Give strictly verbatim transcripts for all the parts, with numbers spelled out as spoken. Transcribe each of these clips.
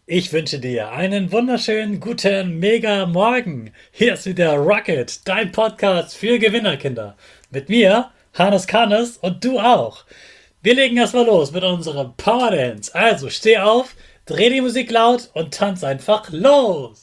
Ich wünsche dir einen wunderschönen guten Mega Morgen. Hier ist wieder Rocket, dein Podcast für Gewinnerkinder. Mit mir, Hannes Kannes und du auch. Wir legen erstmal los mit unserem Power Dance. Also steh auf, dreh die Musik laut und tanz einfach los.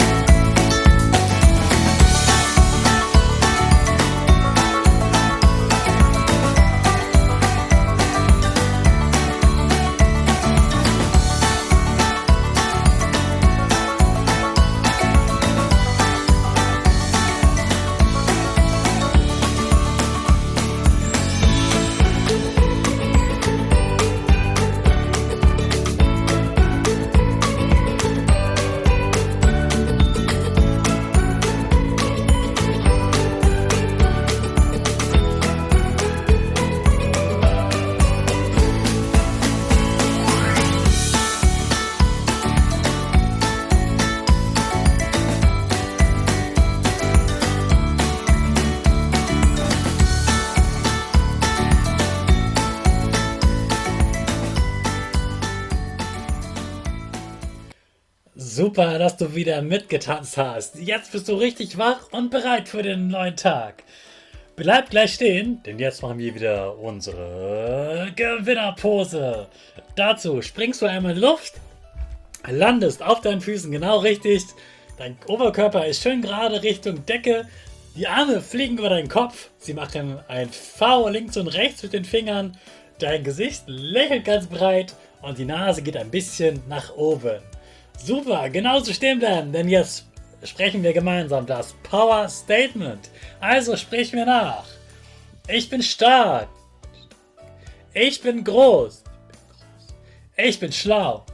Super, dass du wieder mitgetanzt hast. Jetzt bist du richtig wach und bereit für den neuen Tag. Bleib gleich stehen, denn jetzt machen wir wieder unsere Gewinnerpose. Dazu springst du einmal in die Luft, landest auf deinen Füßen genau richtig. Dein Oberkörper ist schön gerade Richtung Decke. Die Arme fliegen über deinen Kopf. Sie machen ein V links und rechts mit den Fingern. Dein Gesicht lächelt ganz breit und die Nase geht ein bisschen nach oben. Super, genauso stehen bleiben, denn jetzt sprechen wir gemeinsam das Power Statement. Also sprich mir nach. Ich bin stark. Ich bin groß. Ich bin schlau.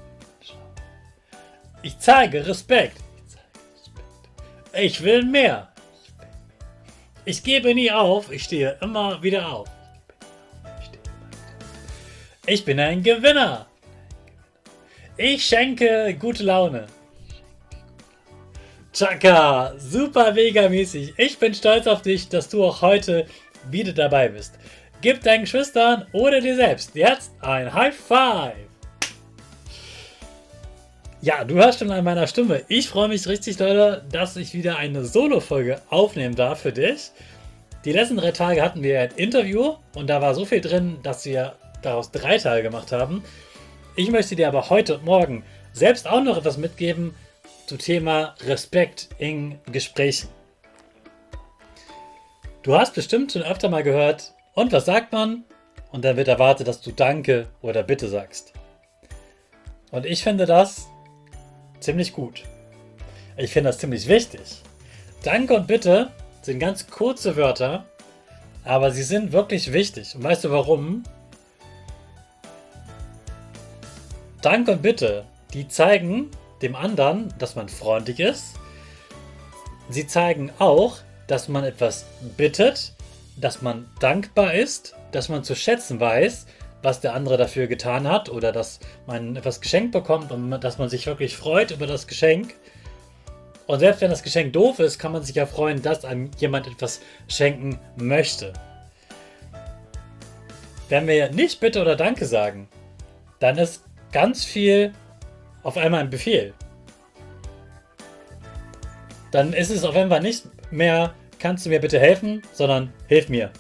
Ich zeige Respekt. Ich will mehr. Ich gebe nie auf. Ich stehe immer wieder auf. Ich bin ein Gewinner. Ich schenke gute Laune. Chaka, super mega mäßig. Ich bin stolz auf dich, dass du auch heute wieder dabei bist. Gib deinen Geschwistern oder dir selbst jetzt ein High Five. Ja, du hörst schon an meiner Stimme. Ich freue mich richtig doll, dass ich wieder eine Solo-Folge aufnehmen darf für dich. Die letzten drei Tage hatten wir ein Interview und da war so viel drin, dass wir daraus drei Teile gemacht haben. Ich möchte dir aber heute und morgen selbst auch noch etwas mitgeben zum Thema Respekt in Gesprächen. Du hast bestimmt schon öfter mal gehört, und was sagt man? Und dann wird erwartet, dass du Danke oder Bitte sagst. Und ich finde das ziemlich gut. Ich finde das ziemlich wichtig. Danke und Bitte sind ganz kurze Wörter, aber sie sind wirklich wichtig. Und weißt du warum? Danke und Bitte, die zeigen dem anderen, dass man freundlich ist. Sie zeigen auch, dass man etwas bittet, dass man dankbar ist, dass man zu schätzen weiß, was der andere dafür getan hat oder dass man etwas geschenkt bekommt und dass man sich wirklich freut über das Geschenk. Und selbst wenn das Geschenk doof ist, kann man sich ja freuen, dass einem jemand etwas schenken möchte. Wenn wir nicht Bitte oder Danke sagen, dann ist ganz viel auf einmal ein Befehl. Dann ist es auf einmal nicht mehr, kannst du mir bitte helfen, sondern hilf mir.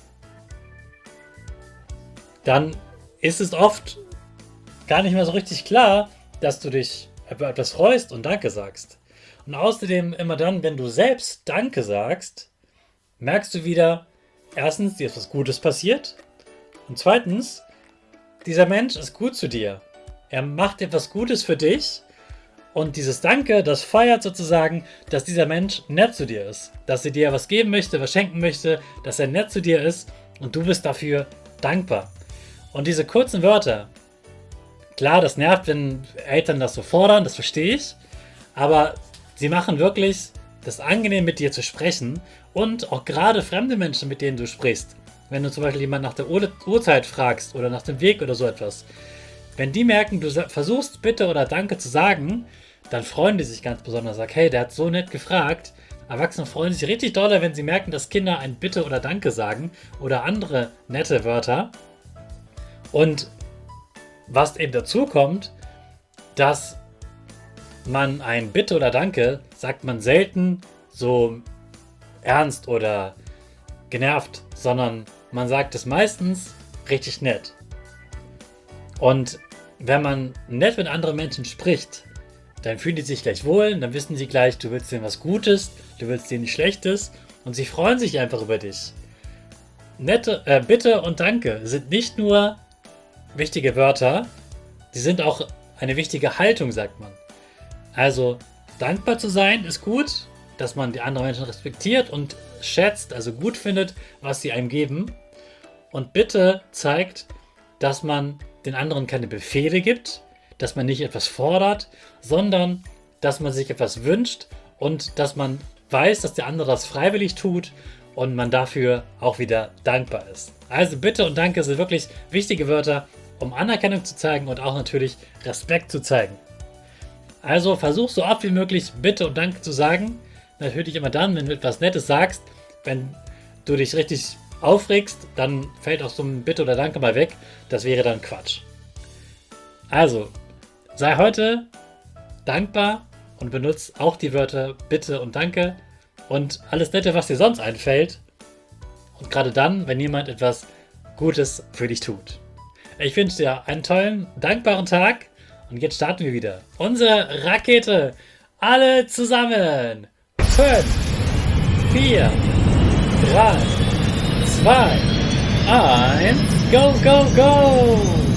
Dann ist es oft gar nicht mehr so richtig klar, dass du dich über etwas freust und Danke sagst. Und außerdem immer dann, wenn du selbst Danke sagst, merkst du wieder, erstens, dir ist was Gutes passiert und zweitens, dieser Mensch ist gut zu dir. Er macht etwas Gutes für dich und dieses Danke, das feiert sozusagen, dass dieser Mensch nett zu dir ist. Dass er dir was geben möchte, was schenken möchte, dass er nett zu dir ist und du bist dafür dankbar. Und diese kurzen Wörter, klar, das nervt, wenn Eltern das so fordern, das verstehe ich, aber sie machen wirklich das angenehm mit dir zu sprechen und auch gerade fremde Menschen, mit denen du sprichst. Wenn du zum Beispiel jemanden nach der Uhr- Uhrzeit fragst oder nach dem Weg oder so etwas. Wenn die merken, du versuchst Bitte oder Danke zu sagen, dann freuen die sich ganz besonders. Sag, hey, der hat so nett gefragt. Erwachsene freuen sich richtig doll, wenn sie merken, dass Kinder ein Bitte oder Danke sagen oder andere nette Wörter. Und was eben dazu kommt, dass man ein Bitte oder Danke sagt man selten so ernst oder genervt, sondern man sagt es meistens richtig nett. Und wenn man nett mit anderen Menschen spricht, dann fühlen die sich gleich wohl, dann wissen sie gleich, du willst denen was Gutes, du willst denen nichts Schlechtes und sie freuen sich einfach über dich. Nette, äh, Bitte und Danke sind nicht nur wichtige Wörter, sie sind auch eine wichtige Haltung, sagt man. Also dankbar zu sein ist gut, dass man die anderen Menschen respektiert und schätzt, also gut findet, was sie einem geben. Und Bitte zeigt, dass man den anderen keine Befehle gibt, dass man nicht etwas fordert, sondern dass man sich etwas wünscht und dass man weiß, dass der andere das freiwillig tut und man dafür auch wieder dankbar ist. Also Bitte und Danke sind wirklich wichtige Wörter, um Anerkennung zu zeigen und auch natürlich Respekt zu zeigen. Also versuch so oft wie möglich Bitte und Danke zu sagen. Natürlich immer dann, wenn du etwas Nettes sagst. Wenn du dich richtig aufregst, dann fällt auch so ein Bitte oder Danke mal weg. Das wäre dann Quatsch. Also, sei heute dankbar und benutze auch die Wörter Bitte und Danke und alles Nette, was dir sonst einfällt. Und gerade dann, wenn jemand etwas Gutes für dich tut. Ich wünsche dir einen tollen, dankbaren Tag und jetzt starten wir wieder. Unsere Rakete. Alle zusammen. fünf, vier, drei, zwei, eins, go, go, go!